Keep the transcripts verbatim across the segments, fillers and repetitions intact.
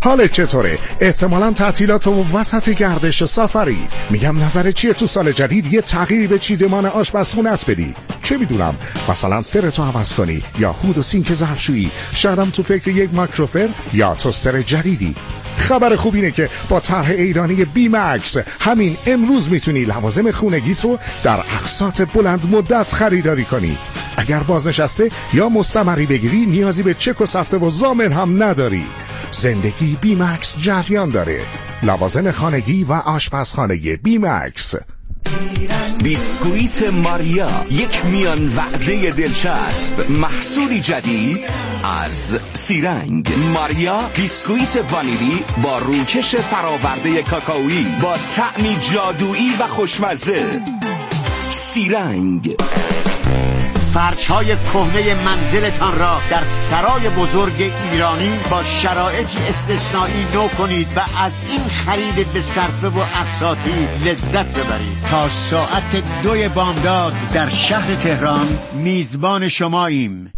حالت چطوره؟ احتمالاً تعطیلات و وسط گردش سفری. میگم نظر چیه تو سال جدید یه تغییری به چیدمان آشپزخونه‌ات بدی؟ چه میدونم، مثلا فرتو عوض کنی یا هود و سینک ظرفشویی. شایدم تو فکر یک مایکروفر یا توستر جدیدی. خبر خوب اینه که با طرح ایرانی بی مکس همین امروز میتونی لوازم خونگیت رو در اقساط بلند مدت خریداری کنی. اگر بازنشسته یا مستمری بگیری نیازی به چک و سفته و ضامن هم نداری. زندگی بی مکس جریان داره. لوازم خانگی و آشپزخانه بی مکس. بیسکویت ماریا، یک میان وعده دلچسب، محصولی جدید از سیرنگ. ماریا بیسکویت وانیلی با روکش فراورده کاکائویی با طعمی جادویی و خوشمزه. سیرنگ. فرش‌های کهنه منزلتان را در سرای بزرگ ایرانی با شرایطی استثنایی نو کنید و از این خرید به صرفه و اقساطی لذت ببرید. تا ساعت دوی بامداد در شهر تهران میزبان شماییم.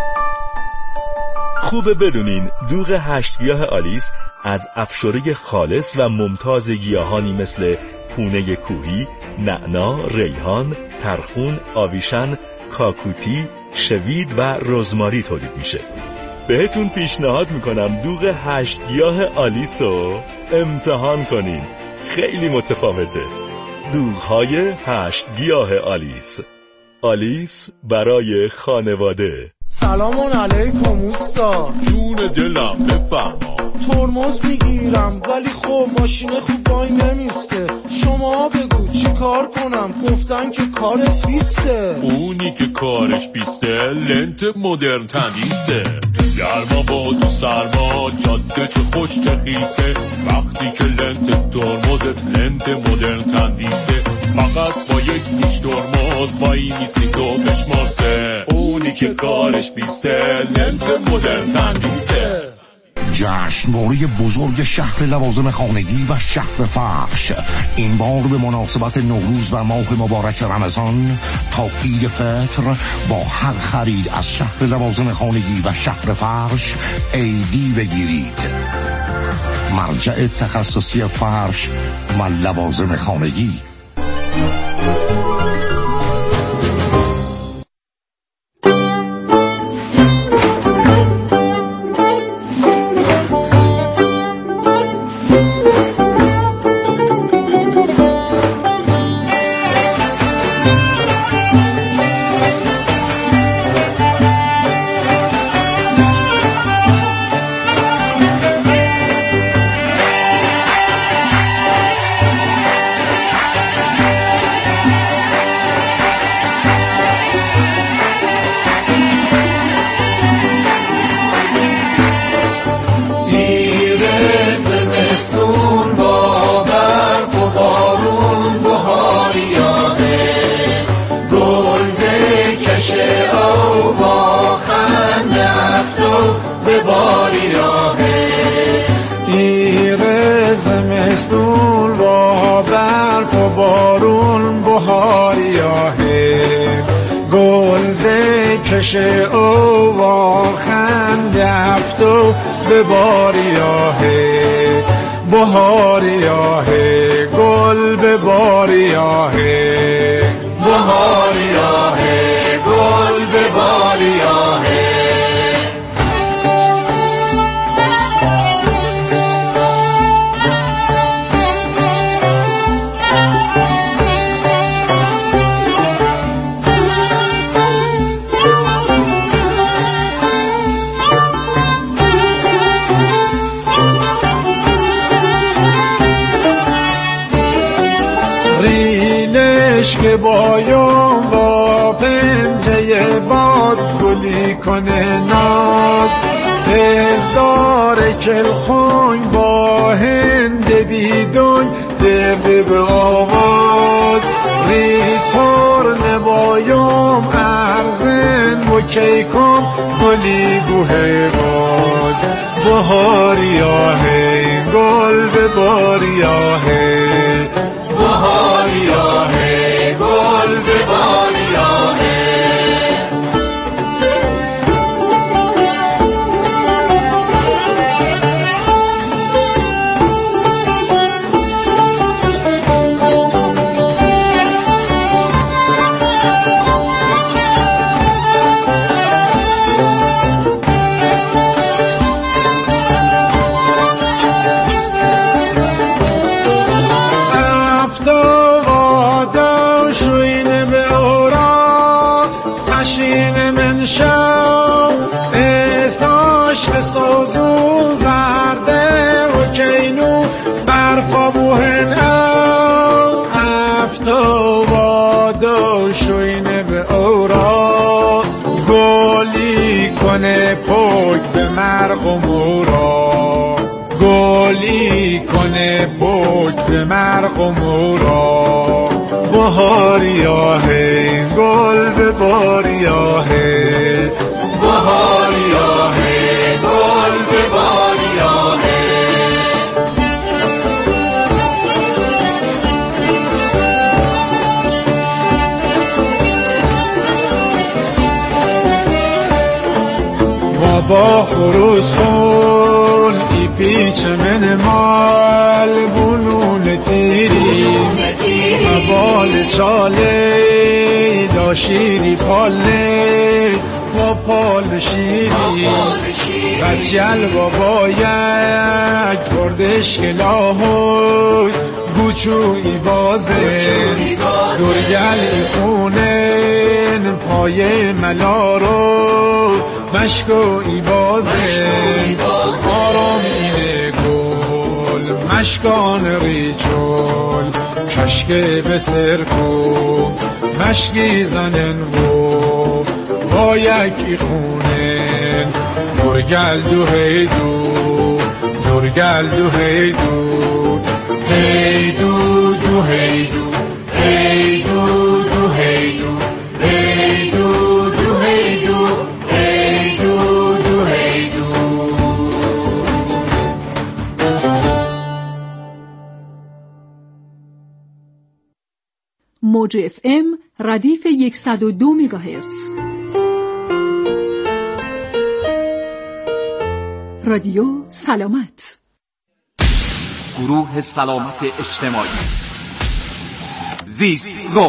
خوبه بدونین دوغ هشت گیاه آلیس از افشاره خالص و ممتاز گیاهانی مثل پونه کوهی، نعنا، ریحان، ترخون، آویشن، کاکوتی، شوید و رزماری تولید میشه. بهتون پیشنهاد میکنم دوغ هشت گیاه آلیس رو امتحان کنین. خیلی متفاوته. دوغ‌های هشت گیاه آلیس. آلیس برای خانواده. سلام علیکم اوستا. جون دلم بفرما. ترمز میگیرم ولی خب ماشین خوب وای نمیسته. شما بگو چی کار کنم؟ گفتن که کارت بیسته. اونی که کارش بیسته لنت مدرن تندیسه. گرما با تو سرما جاده چه خوش چه خیسه. وقتی که لنت ترمزت لنت مدرن تندیسه. فقط با یک نیش ترمز وای میستی تو بشماسه. اونی که کارش بیسته لنت مدرن تندیسه. جشنواره بزرگ شهر لوازم خانگی و شهر فرش این بار به مناسبت نوروز و ماه مبارک رمضان تا عید فطر با هر خرید از شهر لوازم خانگی و شهر فرش ایدی بگیرید. مرجع تخصصی فرش و لوازم خانگی. کشه او و خندفت و به باریاه بهاریاه گل به باریاه بهاریاه گل به باریاه. که بایم با پنجه باد گلی کنه ناز هزدار کل خون با هند بیدون درد به آواز ریتور نبایم ارزن و کیکم گلی بوه باز بهاریاه گل به باریاه بهاریاه گل به باریاه. عشق سوزو زرده و کینو برفا بوهن او افتو بادو شوینه به اورا گلی کنه پوک به مرغ و مورا گلی کنه پوک به مرغ و مورا بهاریاهه گل به باریاهه بهاریاهه گل به باریاهه بابا خروس خون ای پیچ من مال بونون تیری مبال چاله دا شیری پاله با پال شیری بچیل بابا یک بردش کلاهوی گوچوی بازه درگل خونن پای ملارو مشکوی بازه آرام اینه گل مشکان ریچول کشکه به سرکو مشکی زنن و با یکی خونن درگل دو هیدو درگل دو هیدو هیدو دو هیدو هیدو دو هیدو هیدو دو هیدو هیدو دو هیدو. موج اف ام ردیف صد و دو مگاهرتز. رادیو سلامت. گروه سلامت اجتماعی زیست رو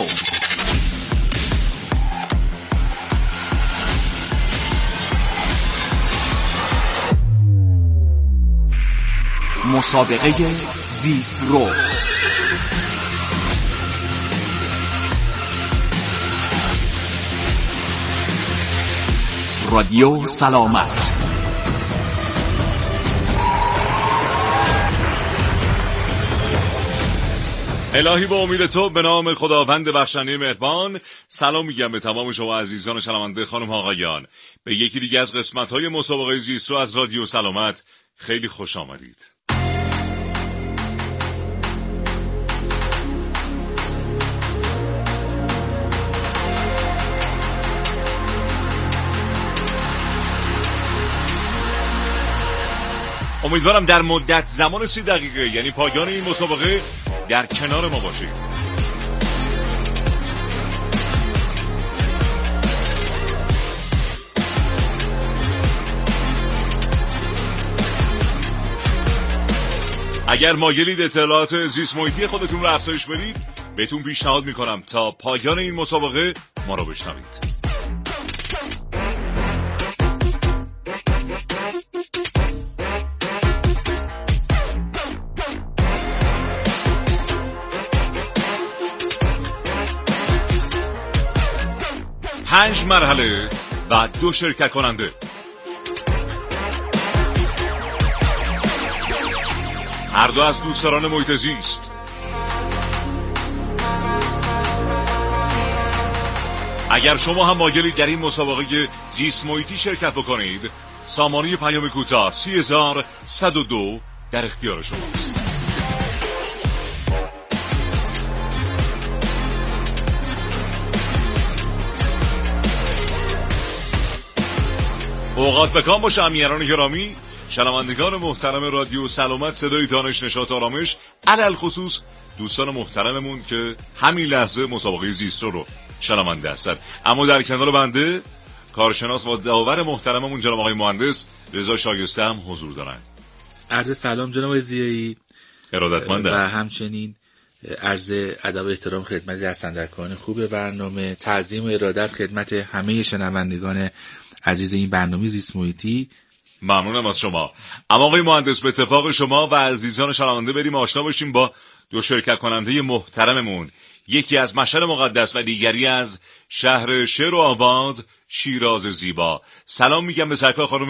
مسابقه زیست رو رادیو سلامت. الهی با امید تو به نام خداوند بخشنده مهربان. سلام میگم به تمام شما عزیزان شنونده خانم ها آقایان به یکی دیگه از قسمت‌های مسابقه زیست رو از رادیو سلامت. خیلی خوش آمدید. امیدوارم در مدت زمان سی دقیقه یعنی پایان این مسابقه در کنار ما باشید. اگر مایلید اطلاعات زیست محیطی خودتون رو افزایش بدید بهتون پیشنهاد میکنم تا پایان این مسابقه ما رو بشنوید. پنج مرحله و دو شرکت کننده. هر دو از دوستداران محیط زیست. اگر شما هم مایلید در این مسابقه زیست محیطی شرکت بکنید سامانه پیام کوتاه سه هزار صد و دو در اختیار شماست. اوقات بکام باشه امیران گرامی، شنوندگان محترم رادیو سلامت صدای دانش نشاط آرامش، علل خصوص دوستان محترممون که همین لحظه مسابقه زیست رو شنونده هستند. اما در کنار بنده کارشناس و داور محترممون جناب آقای مهندس رضا شایسته هم حضور دارن. عرض سلام جناب ضیایی ارادتمندم و همچنین عرض ادب و احترام خدمت دستاندرکاران خوب برنامه، تعظیم و ارادت خدمت همه شنوندگان عزیز این برنامه زیست محیطی. ممنونم از شما. اما آقای مهندس به اتفاق شما و عزیزان شنونده بریم آشنا باشیم با دو شرکت کننده محترممون، یکی از مشهد مقدس و دیگری از شهر شعر و آواز شیراز زیبا. سلام میگم به سرکار خانم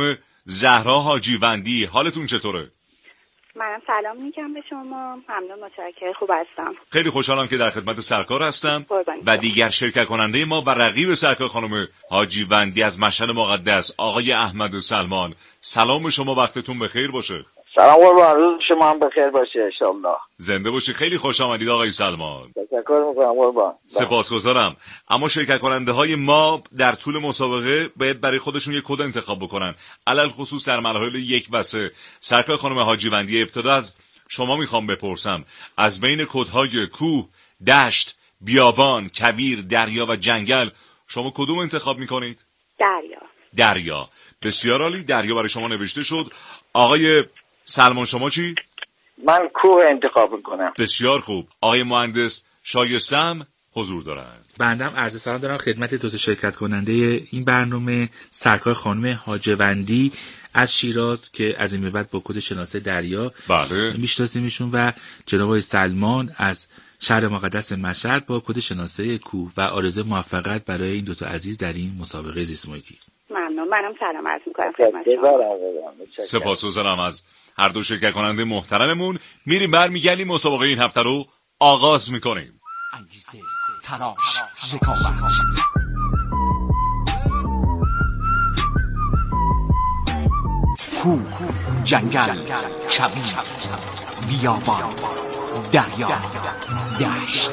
زهرا حاجیوندی. حالتون چطوره؟ منم سلام میگم به شما. ممنون، متشکرم، خوب هستم. خیلی خوشحالم که در خدمت سرکار هستم قربانی. و دیگر شرکت کننده ما و رقیب سرکار خانم حاجیوندی از مشهد مقدس آقای احمد سلمان. سلام شما، وقتتون بخیر باشه. سلام قربان، روز شما هم بخیر باشه ان شاء الله. زنده باشی. خیلی خوش آمدید آقای سلمان. تشکر میکنم قربان. سپاسگزارم. اما شرکت کننده های ما در طول مسابقه باید برای خودشون یک کد انتخاب بکنن، علل خصوص در مراحل یک و سه. سرکار خانم حاجیوندی، ابتدا از شما میخوام بپرسم از بین کدهای کوه، دشت، بیابان، کویر، دریا و جنگل شما کدوم انتخاب میکنید؟ دریا. دریا. بسیار عالی، دریا برای شما نوشته شد. آقای سلمان شما چی؟ من کوه انتخاب میکنم. بسیار خوب. آقای مهندس شایستم حضور دارند. بندم عرض سلام دارم خدمت دو تا شرکت کننده این برنامه، سرکار خانم حاجیوندی از شیراز که از این به بعد با کد شناسه دریا بله میشناسیمشون و جناب آقای سلمان از شهر مقدس مشهد با کد شناسه کوه و آرزوی موفقیت برای این دو تا عزیز در این مسابقه زیست محیطی. ممنون. منم سلام عرض میکنم خدمت شما. سپاسگزارم از هر دو شرکت کننده محترممون. میریم برمیگردیم مسابقه این هفته رو آغاز میکنیم. انگیزه، تلاش، ذکاوت، کوه، جنگل، کویر، بیابان، دریا، دشت،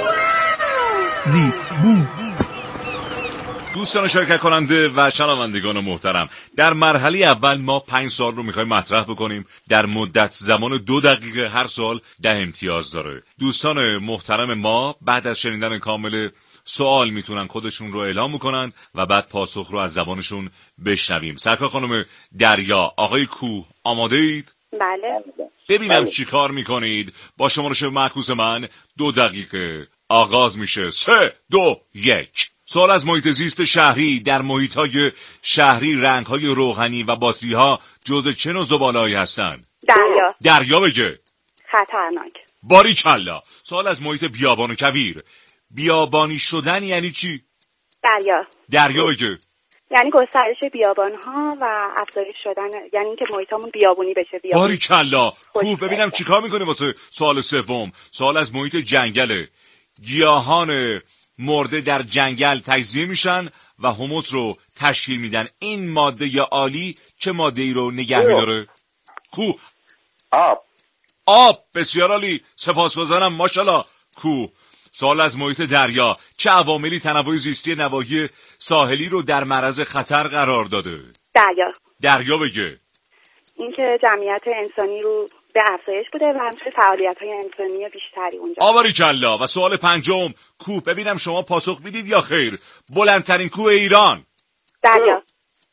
زیست بوم. دوستان شرکت کننده و شنوندگان محترم، در مرحله اول ما پنج سوال رو میخوایم مطرح بکنیم. در مدت زمان دو دقیقه هر سوال ده امتیاز داره. دوستان محترم ما بعد از شنیدن کامل سوال میتونن خودشون رو اعلام میکنن و بعد پاسخ رو از زبانشون بشنویم. سرکار خانم دریا، آقای کوه، آماده اید؟ بله. ببینم چی کار میکنید. با شمارش معکوس من دو دقیقه آغاز میشه. سه، دو، یک. سوال از محیط زیست شهری. در محیط‌های شهری رنگ‌های روغنی و باتری‌ها جزء چه نوع زباله‌ای هستند؟ دریا. دریا بگه. خطرناک. باریکلا. سوال از محیط بیابان و کویر. بیابانی شدن یعنی چی؟ دریا. دریا بگه. یعنی گسترش بیابان‌ها و افزایش شدن، یعنی اینکه محیطمون بیابونی بشه. بیابونی. باریکلا. خوب، ببینم چیکار می‌کنی واسه سوال سوم. سوال از محیط جنگله. گیاهان مرده در جنگل تجزیه میشن و هوموس رو تشکیل میدن. این ماده یا عالی چه ماده ای رو نگه میداره؟ کوه. آب. آب. بسیار عالی، سپاسگزارم، ماشاءالله. کوه. سوال از محیط دریا. چه عواملی تنوع زیستی نواحی ساحلی رو در معرض خطر قرار داده؟ دریا. دریا بگه. اینکه جمعیت انسانی رو به افزایش بوده و همچنین فعالیت‌های انسانی بیشتری اونجا. آباریکلا. و سوال پنجم. کوه. ببینم شما پاسخ میدید یا خیر. بلندترین کوه ایران. دریا.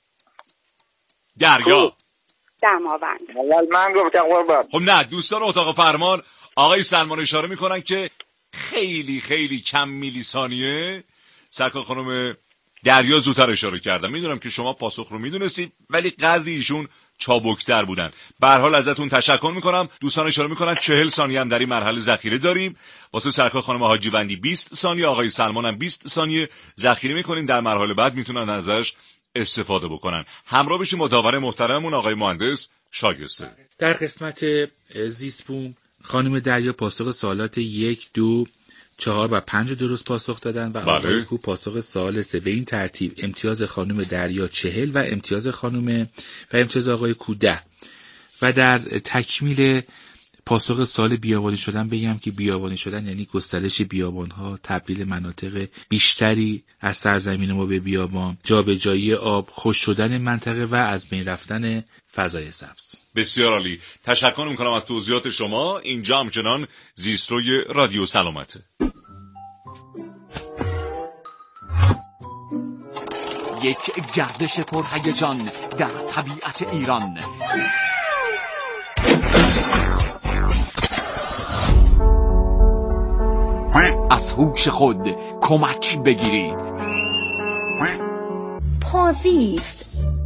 دریا. دماوند. اول من گفتم قربان. خب نه، دوستان اتاق فرمان آقای سلمان اشاره میکنن که خیلی خیلی کم میلی ثانیه سرکار خانم دریا زودتر اشاره کردم. میدونم که شما پاسخ رو میدونستید ولی قدری ایشون چابکتر بودن. به هر حال ازتون تشکر میکنم. دوستان اشاره میکنن چهل ثانیه هم در این مرحله ذخیره داریم. واسه سرکار خانم حاجیوندی بیست ثانیه، آقای سلمان هم بیست ثانیه ذخیره میکنیم. در مرحله بعد میتونن ازش استفاده بکنن. همراه بشیم با داور محترممون آقای مهندس شایسته. در قسمت زیست بوم خانم دریا پاسخ سوالات یک، دو، چهار و پنج درست پاسخ دادن و آقای کو پاسخ سوال سه. به این ترتیب امتیاز خانم دریا چهل و امتیاز خانم و امتیاز آقای کو ده. و در تکمیل پاسخ سوال بیابانی شدن بگم که بیابانی شدن یعنی گسترش بیابان‌ها، تبدیل مناطق بیشتری از سرزمین ما به بیابان، جابجایی آب، خشک شدن منطقه و از بین رفتن فضای سبز. بسیار عالی. تشکر میکنم از توضیحات شما. اینجا همچنان زیستروی رادیو سلامته. یک گردش پرهیجان در طبیعت ایران. از هوش خود کمک بگیرید. پازیست.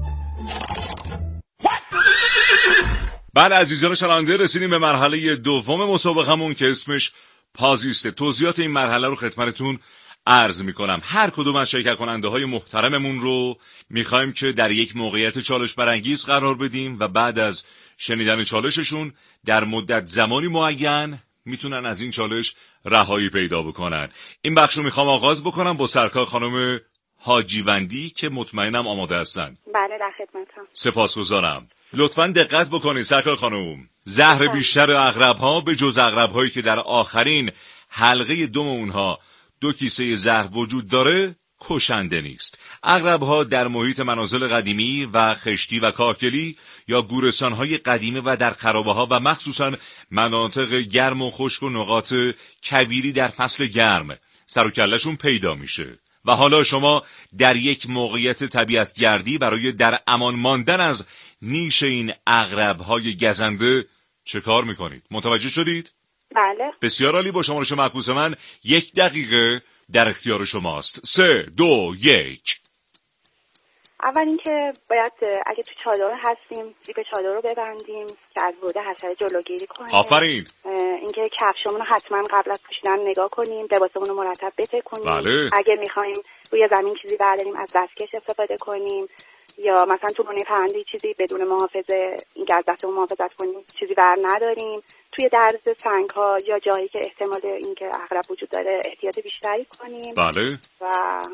بله عزیزان شنونده، رسیدیم به مرحله دوم مسابقمون که اسمش پازیسته. توضیحات این مرحله رو خدمتتون عرض میکنم هر کدوم از شرکت کننده های محترممون رو میخوایم که در یک موقعیت چالش برانگیز قرار بدیم و بعد از شنیدن چالششون در مدت زمانی معین میتونن از این چالش رهایی پیدا بکنن. این بخش رو میخوام آغاز بکنم با سرکار خانم حاجیوندی که مطمئنم آماده هستن. بله در خدمتم. سپاسگزارم. لطفاً دقت بکنید سرکار خانم. زهر بیشتر عقرب‌ها به جز عقرب‌هایی که در آخرین حلقه دم اونها دو کیسه زهر وجود داره کشنده نیست. عقرب‌ها در محیط منازل قدیمی و خشتی و کاکلی یا گورستان‌های قدیمی و در خرابه‌ها و مخصوصاً مناطق گرم و خشک و نقاط کویری در فصل گرم سر و کله‌شون پیدا میشه. و حالا شما در یک موقعیت طبیعتگردی برای در امان ماندن از نیش این عقرب‌های گزنده چه کار میکنید؟ متوجه شدید؟ بله. بسیار عالی. با شمارش معکوس من یک دقیقه در اختیار شماست. سه دو یک. اول اینکه باید اگه تو چادر هستیم زیپ چادر رو ببندیم که از ورود حشره جلوگیری کنیم. آفرین. اینکه کفشمون رو حتما قبل از پوشیدن نگاه کنیم، لباسمون رو مرتب بتکنیم. بله. اگه میخوایم روی زمین چیزی برداریم از دستکش استفاده کنیم یا مثلا تو بونه پرنده چیزی بدون محافظه این که از دستمون محافظت کنیم چیزی بر نداریم. توی درز سنگ ها یا جایی که احتمال اینکه عقرب وجود داره احتیاط بیشتری کنیم. بله. و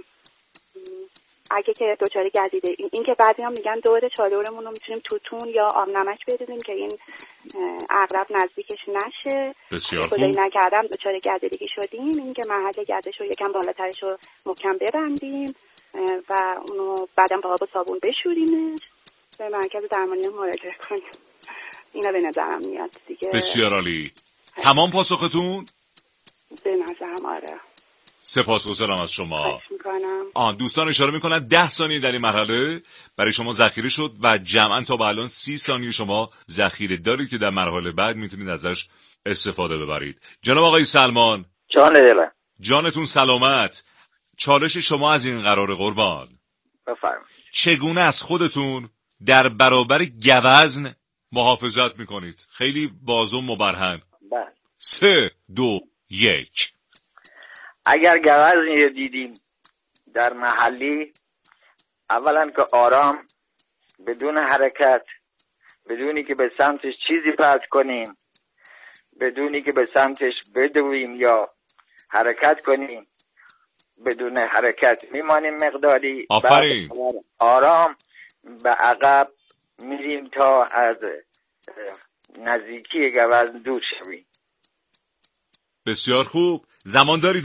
اگه که دوچاره گزیده این که بعضی هم میگن دور چادرمون رو میتونیم توتون یا آب نمک بریزیم که این عقرب نزدیکش نشه. بسیار خوب. خدایی نکردم دوچاره گزیدگی شدیم این که محل گردش رو یکم بالاترش رو محکم ببندیم و اونو بعدم با آب و صابون بشوریمش به مرکز درمانی مراجعه کنیم. اینا به نظرم میاد دیگه. بسیار عالی. تمام پاسختون؟ به نظرم آره. سپاسگزارم از شما. آن دوستان اشاره میکنن ده ثانیه در این مرحله برای شما ذخیره شد و جمعاً تا به الان سی ثانیه شما ذخیره دارید که در مرحله بعد میتونید ازش استفاده ببرید. جناب آقای سلمان. جان دلم. جانتون سلامت. چالش شما از این قرار قربان. بفرمایید. چگونه از خودتون در برابر گوزن محافظت میکنید؟ خیلی بازم مبرهن. بله. سه دو یک. اگر گوزنی رو دیدیم در محلی اولا که آرام بدون حرکت بدونی که به سمتش چیزی پرت کنیم بدونی که به سمتش بدویم یا حرکت کنیم بدون حرکت میمانیم مقداری. آفرین. آرام به عقب میریم تا از نزدیکی گوزن دور شویم. بسیار خوب. زمان دارید؟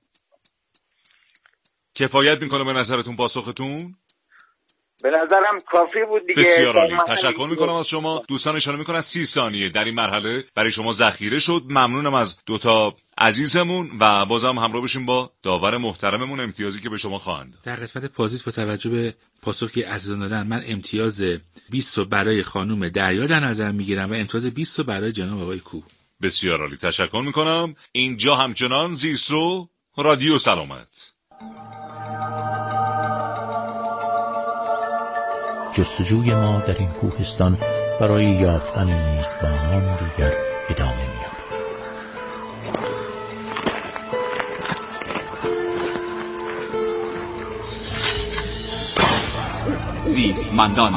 کفایت میکنه به نظرتون پاسختون؟ به نظرم کافی بود دیگه. بسیار عالی. تشکر میکنم از شما. دوستان اشاره میکنن سی ثانیه در این مرحله برای شما ذخیره شد. ممنونم از دوتا عزیزمون و بازم همراه بشیم با داور محترممون امتیازی که به شما خواهند. در قسمت پازیس با توجه به پاسخی عزیزان دادن من امتیاز بیست رو برای خانم دریا در نظر میگیرم و امتیاز بیست رو برای جناب آقای کوه. بسیار عالی. تشکر میکنم. اینجا همچنان زیسترو رادیو سلامت. جستجوی ما در این کوهستان برای یافتن میزبانان دیگر ادامه می‌یابد. زیست مندان.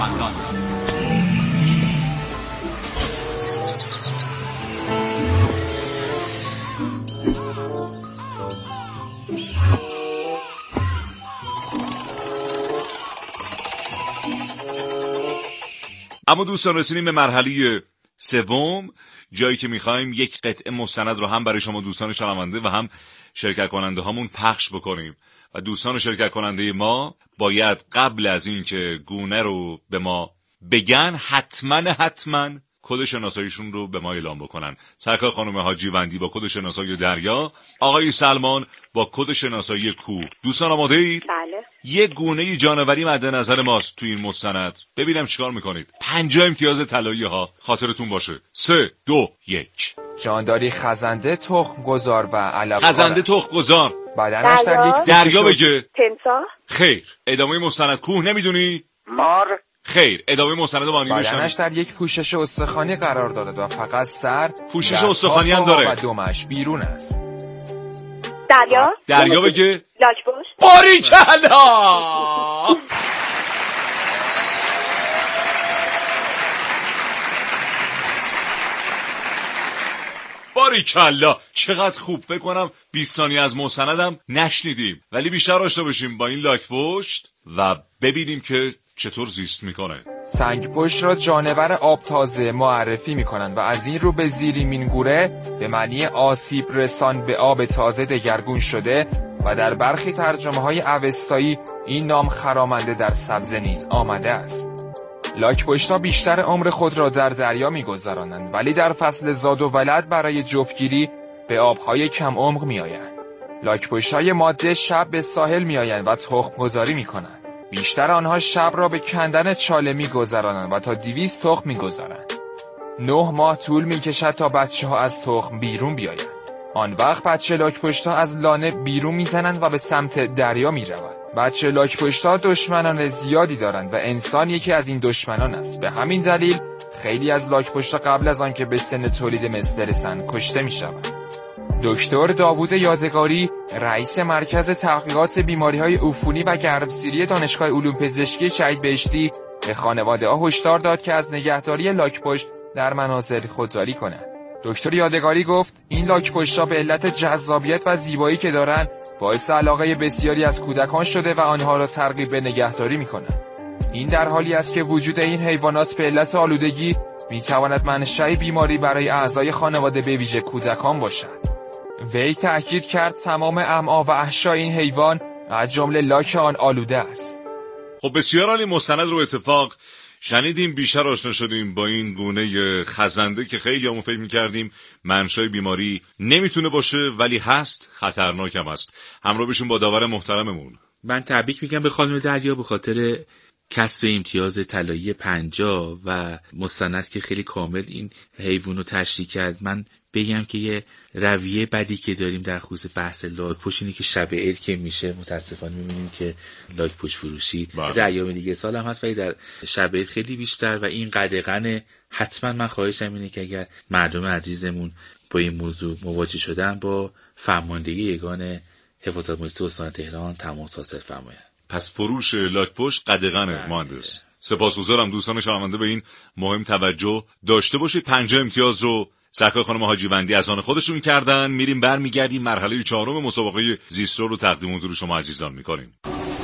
اما دوستان رسیدیم به مرحله سوم، جایی که میخوایم یک قطعه مستند رو هم برای شما دوستان شنونده و هم شرکت کننده هامون پخش بکنیم و دوستان شرکت کننده ما باید قبل از این که گونه رو به ما بگن حتما حتما کد شناساییشون رو به ما اعلام بکنن. سرکار خانم حاجیوندی با کد شناسایی دریا، آقای سلمان با کد شناسایی کوه. دوستان آماده اید؟ بله. یک گونه جانوری مد نظر ماست تو این مستند. ببینم چیکار میکنید. پنجاه امتیاز طلایی ها خاطرتون باشه. سه دو یک. جانداری خزنده، تخم گذار و علف. خزنده تخم گذار. بدنش در یک دریا بگه. تمساح. خیر. ادامه مستند کوه نمیدونی؟ مار. خیر. ادامه مستند مانی بشن. بدنش در یک پوشش استخوانی قرار دارد و فقط سر پوشش استخوانی هم داره و دمش بیرون است. دریا. دریا بگه. لاک‌پشت. باریکلا. باریکلا، چقدر خوب. فکر کنم بیست ثانیه از مستندم نشنیدیم، ولی بیشتر آشنا بشیم با این لاک‌پشت و ببینیم که چطور زیست میکنه. سنگپشت را جانور آبتازه معرفی میکنند و از این رو به زیری مینگوره به معنی آسیب رسان به آب تازه دگرگون شده و در برخی ترجمه های اوستایی این نام خرامنده در سبزه نیز آمده است. لاک‌پشت‌ها بیشتر عمر خود را در دریا می‌گذرانند، ولی در فصل زاد و ولد برای جفتگیری به آب‌های کم عمق می‌آیند. لاک‌پشت‌های ماده شب به ساحل می‌آیند و تخم‌گذاری می‌کنند. بیشتر آنها شب را به کندن چاله می‌گذرانند و تا دویست تخم می‌گذارند. نه ماه طول می‌کشد تا بچه‌ها از تخم بیرون بیایند. آن وقت بچه لاک‌پشت‌ها از لانه بیرون می‌زنند و به سمت دریا می‌روند. بچه لاک‌پشت‌ها دشمنان زیادی دارند و انسان یکی از این دشمنان است. به همین دلیل خیلی از لاک‌پشت‌ها قبل از آنکه به سن تولید مثل برسند کشته می‌شوند. دکتر داوود یادگاری، رئیس مرکز تحقیقات بیماری‌های عفونی و گرمسیری دانشگاه علوم پزشکی شهید بهشتی، به خانواده‌ها هشدار داد که از نگهداری لاک‌پشت در منازل خودداری کنند. دکتر یادگاری گفت این لاک‌پشت‌ها به علت جذابیت و زیبایی که دارند باعث علاقه بسیاری از کودکان شده و آنها را ترغیب به نگهداری می‌کنند. این در حالی است که وجود این حیوانات به علت آلودگی می‌تواند منشأ بیماری برای اعضای خانواده به ویژه کودکان باشد. وی تأکید کرد تمام امعا و احشای این حیوان از جمله لاک آن آلوده است. خب بسیار عالی. مستند رو اتفاق شنیدیم، بیشتر آشنا شدیم با این گونه خزنده که خیلی همون فکر می‌کردیم منشأ بیماری نمیتونه باشه، ولی هست، خطرناک هم هست. همراه بشون با داور محترممون. من تبریک میگم به خانم دریا به خاطر کسب امتیاز طلایی پنجاه و مستند که خیلی کامل این حیوان رو تشریح کرد. من بگم که یه رویه بدی که داریم در خصوص بحث لاک‌پشت اینه که شب عید که میشه متاسفانه میبینیم که لاک‌پشت فروشی در ایام دیگه سال هم هست، ولی در شب عید خیلی بیشتر و این قدغن. حتما من خواهشم اینه که اگر مردم عزیزمون با این موضوع مواجه شدن با فرماندهی یگان حفاظت محیط استان تهران تماس حاصل فرمایند. پس فروش لاک‌پشت قدغن مهندس. سپاسگزارم دوستان شنونده به این مهم توجه داشته باشید. پنجاه امتیاز رو سرکار خانم حاجیوندی از آن خودشون کردن. میریم برمیگردیم مرحله چهارم مسابقه زیسترو رو تقدیم حضور شما عزیزان میکنیم.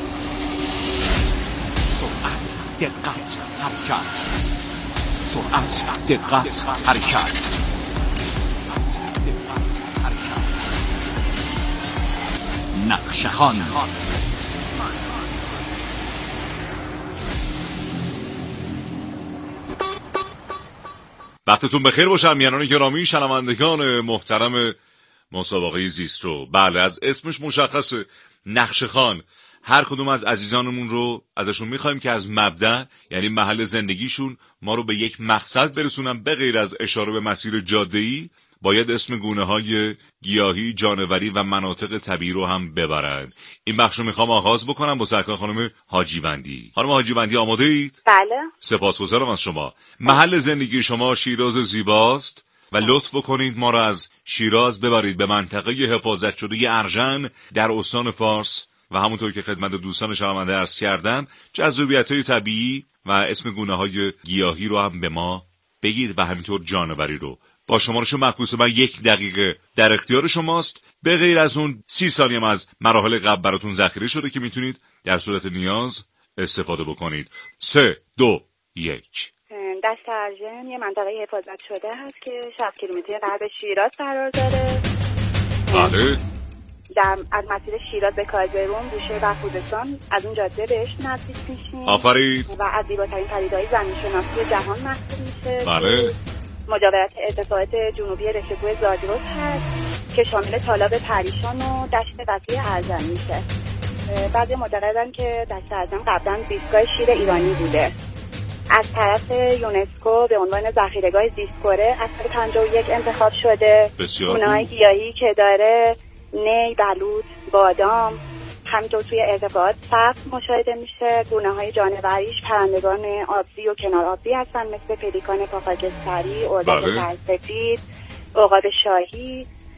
سرعت، دقت، حرکت. سرعت، دقت، حرکت. نقشه‌خوان. وقتتون بخیر باشه میانان گرامی، شنوندگان محترم مسابقه زیسترو. بله، از اسمش مشخصه، نقشه‌خوان. هر کدوم از عزیزانمون رو ازشون میخوایم که از مبدأ، یعنی محل زندگیشون، ما رو به یک مقصد برسونن. به غیر از اشاره به مسیر جاده‌ای باید اسم گونه‌های گیاهی، جانوری و مناطق طبیعی رو هم ببرن. این بخش رو میخوام آغاز بکنم با سرکار خانم حاجیوندی. خانم حاجیوندی آماده اید؟ بله. سپاسگزارم از شما. محل زندگی شما شیراز زیباست و لطف بکنید ما را از شیراز ببرید به منطقه حفاظت شده ارژن در استان فارس و همونطور که خدمت دوستان شنونده عرض کردم جذابیت‌های طبیعی و اسم گونه‌های گیاهی رو هم به ما بگید و همینطور جانوری رو. با شمارش معکوس من یک دقیقه در اختیار شماست. به غیر از اون سی ثانیه از مراحل قبل براتون ذخیره شده که میتونید در صورت نیاز استفاده بکنید. سه، دو، یک. دشت ارژن یه منطقه حفاظت شده هست که شصت کیلومتری غرب شیراز قرار داره. بله. در از مسیر شیراز به کازرون، بوشهر و خوزستان از اون جاده بهش نزدیک میشیم. آفرین. و از زیباترین پدیده‌های زمین‌شناسی جهان محسوب میشه. بله. مجاورت ارتفاعات جنوبی رشته‌کوه زاگرس هست که شامل تالاب پریشان و دشت وسیع ارژن میشه. بعضی معتقدن که دشت ارژن قبلا زیستگاه شیر ایرانی بوده. از طرف یونسکو به عنوان ذخیره‌گاه زیست‌کره از سال پنجاه و یک انتخاب شده. گونه‌های گیاهی که داره نی، بلوط، بادام، همینطور توی ارتفاعات سبز مشاهده میشه. گونه‌های جانوریش پرندگان آبزی و کنار آبزی هستن مثل پلیکان پاخاکستری، اردک سرسفید، عقاب شاهی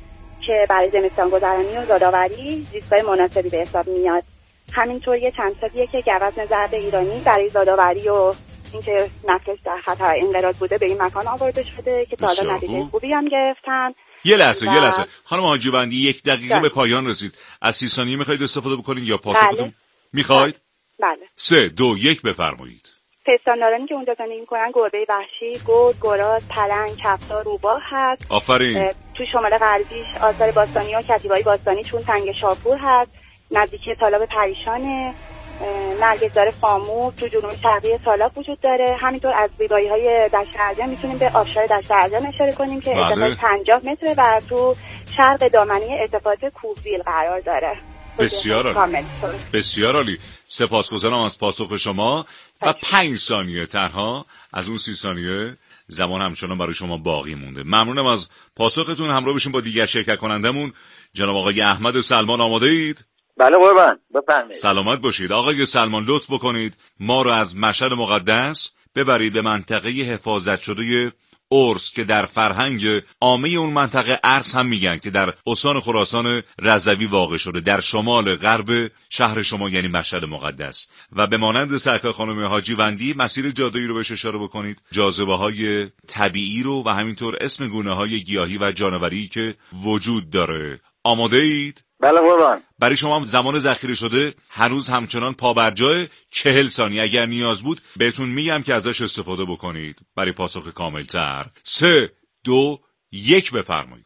که برای زمستان گذرانی و زادآوری زیستگاه مناسبی به حساب میاد. همینطور یه چند سالیه که گوزن زرد ایرانی برای زادآوری و اینکه نسلش در خطر انقراض بوده به این مکان آورده شده که تا حالا نتیجه خوبی هم گرفتن. یه لحظه و... یه لحظه خانم حاجیوندی، یک دقیقه ده. به پایان رسید. از سی ثانیه میخواید استفاده بکنید یا پاسختون بله. میخواید؟ بله. سه دو یک بفرمایید. پستاندارانی که اونجا زندگی میکنن گربه وحشی، گرد، گراز، پلنگ، کفتار، روباه هست. آفرین. تو شمال غربیش آثار باستانی و کتیبه‌های باستانی چون تنگ شاپور هست، نزدیک تالاب پریشانه. نرگسدار فامور تو جنوب شرقی تالاب وجود داره. همینطور از زیبایی‌های دشت ارجن میتونیم به آبشار دشت ارجن اشاره کنیم که بله. ارتفاع پنجاه متره و تو شرق دامنه ارتفاعات کوهگیل قرار داره. بسیار عالی. بسیار عالی. سپاسگزارم از پاسخ شما و پنج ثانیه تنها از اون سی ثانیه زمان همچنان برای شما باقی مونده. ممنونم از پاسختون. همراه بشین با دیگر شرکت کنندمون جناب آقای احمد سلمان. آماده اید؟ بله قربان، بفرمایید. سلامت باشید. آقای سلمان لطف بکنید ما رو از مشهد مقدس ببرید به منطقه حفاظت شده ارس که در فرهنگ عامه اون منطقه ارس هم میگن که در استان خراسان رضوی واقع شده، در شمال غرب شهر شما یعنی مشهد مقدس. و به مانند سرکار خانم حاجیوندی مسیر جاده‌ای رو بهش اشاره بکنید، جاذبه‌های طبیعی رو و همینطور اسم گونه‌های گیاهی و جانوری که وجود داره. آماده اید؟ بله قربان. برای شما هم زمان ذخیره شده هنوز همچنان پا بر جای چهل ثانیه. اگر نیاز بود بهتون میگم که ازش استفاده بکنید برای پاسخ کاملتر. سه دو یک بفرمایید.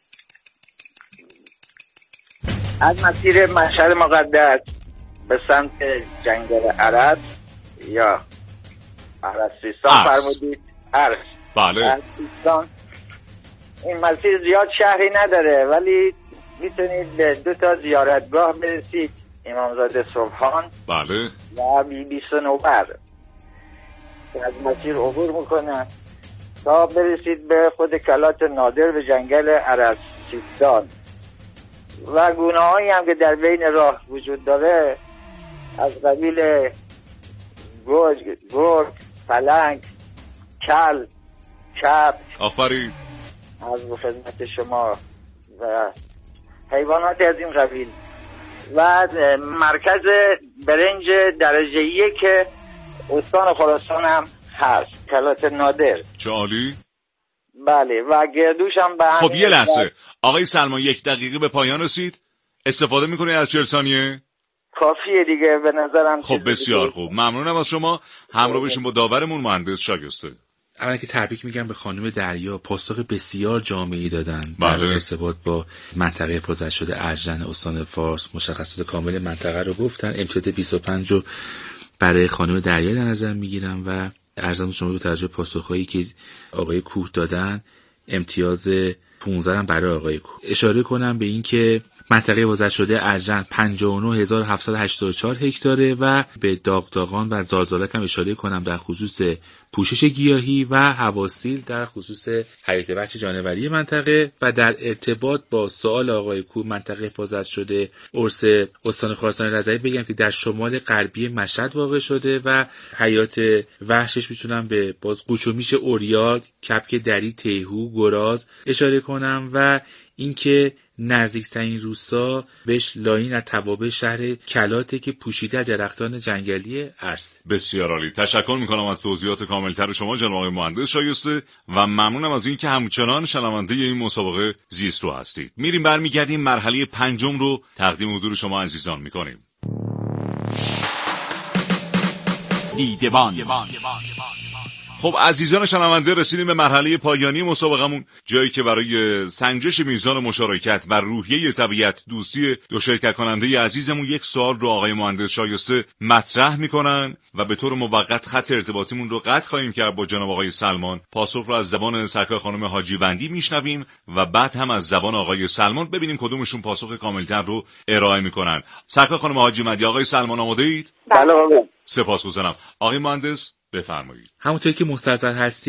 از مسیر مشهد مقدس به سمت جنگل عرب یا عربستان فرمودید. عرب. بله. عربستان. این مسیر زیاد شهری نداره ولی میتونید به دو تا زیارتگاه برسید، امامزاده سبحان بله و بی بی صنوبر که از مسیر عبور میکنن تا برسید به خود کلات نادر به جنگل عربستان و گونه هایی هم که در بین راه وجود داره از قبیل گرگ، گرگ، پلنگ، کل، کبک. آفرین. از خدمت شما و حیوانات از این قبیل و مرکز برنج درجه یک که استان خراسان هم هست، کلات نادر. چه عالی. بله و گردوش هم به خب یه لحظه آقای سلمان، یک دقیقه به پایان رسید، استفاده میکنید از چهل ثانیه؟ کافیه دیگه به نظرم. خب بسیار خوب، ممنونم از شما. همراه بشین با داورمون مهندس شایسته. اولا که تبریک میگم به خانم دریا، پاسخ بسیار جامعی دادن بله. در ارتباط با منطقه حفاظت شده ارجن استان فارس. مشخصات کامل منطقه رو گفتن. امتیاز بیست و پنج رو برای خانم دریا در نظر میگیرم و ارزم شما به توجه پاسخهایی که آقای کوه دادن امتیاز پانزده هم برای آقای کوه. اشاره کنم به این که منطقه حفاظت شده ارجن پنجاه و نه هزار و هفتصد و هشتاد و چهار هکتاره و به داغداغان و زالزالک هم اشاره کنم در خصوص پوشش گیاهی و هواسیل در خصوص حیات وحش جانوری منطقه. و در ارتباط با سوال آقای کو منطقه حفاظت شده ارس استان خراسان رضوی بگم که در شمال غربی مشهد واقع شده و حیات وحشش میتونم به باز قوچ و میش اوریال، کپک دری، تیهو، گراز اشاره کنم و اینکه نزدیکترین روستا بهش لاین از توابع شهر کلاته که پوشیده درختان جنگلی ارس. بسیار عالی. تشکر میکنم از توضیحات کاملتر شما جناب آقای مهندس شایسته و ممنونم از اینکه همچنان شنونده این مسابقه زیست رو هستید. میریم برمیگردیم مرحله پنجم رو تقدیم حضور شما عزیزان میکنیم. دیدبان. خب عزیزان شنونده، رسیدیم به مرحله پایانی مسابقمون، جایی که برای سنجش میزان مشارکت و روحیه طبیعت دوستی دو شرکت کننده عزیزمون یک سوال رو آقای مهندس شایسته مطرح میکنن و به طور موقت خط ارتباطیمون رو قطع خواهیم کرد با جناب آقای سلمان. پاسخ رو از زبان سرکار خانم حاجیوندی میشنویم و بعد هم از زبان آقای سلمان ببینیم کدومشون پاسخ کاملتر رو ارائه میکنن. سرکار خانم حاجیوندی، آقای سلمان آماده اید؟ بله. سپاسگزارم. آقای مهندس بفرمایید. همونطور که مستحضر هستی